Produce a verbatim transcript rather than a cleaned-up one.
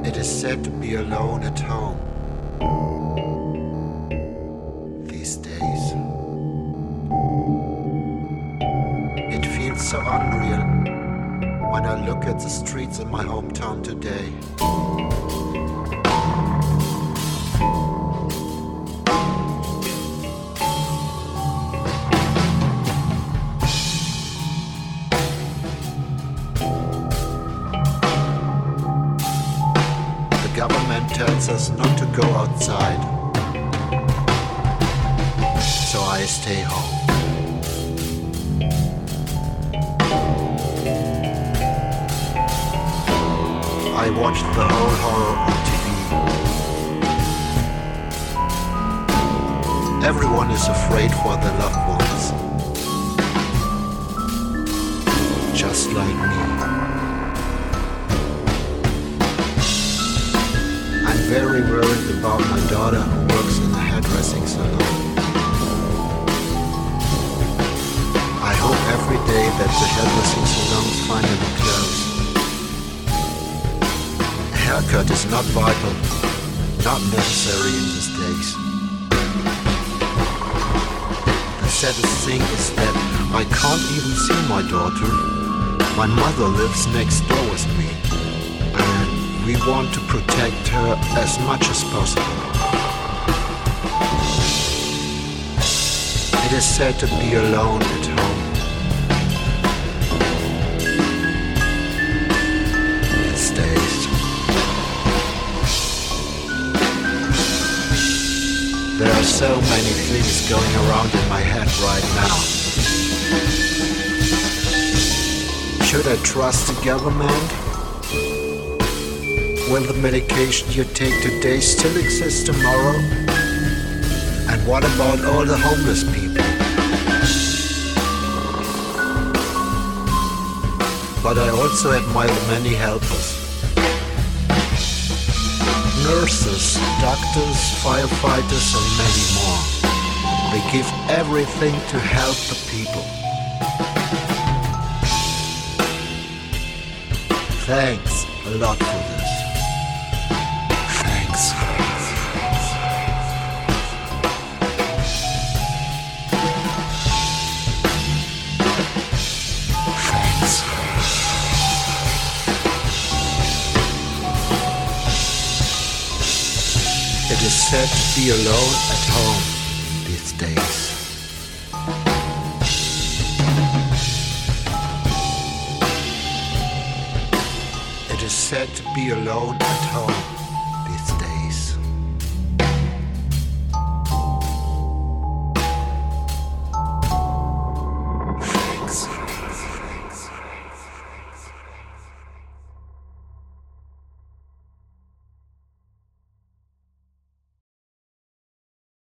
It is sad to be alone at home these days. It feels so unreal when I look at the streets in my hometown today. The government tells us not to go outside, so I stay home. I watched the whole horror on T V. Everyone is afraid for their loved ones, just like me. I'm very worried about my daughter who works in a hairdressing salon. I hope every day that the hairdressing salons finally close. A haircut is not vital, not necessary in these days. The saddest thing is that I can't even see my daughter. My mother lives next door with me, and we want to protect her as much as possible. It is sad to be alone at home these days. There are so many things going around in my head right now. Should I trust the government? Will the medication you take today still exist tomorrow? And what about all the homeless people? But I also admire the many helpers. Nurses, doctors, firefighters, and many more. They give everything to help the people. Thanks a lot for this. Thanks. Thanks. It is sad to be alone at home these days. It is sad to be alone at home these days. Thanks.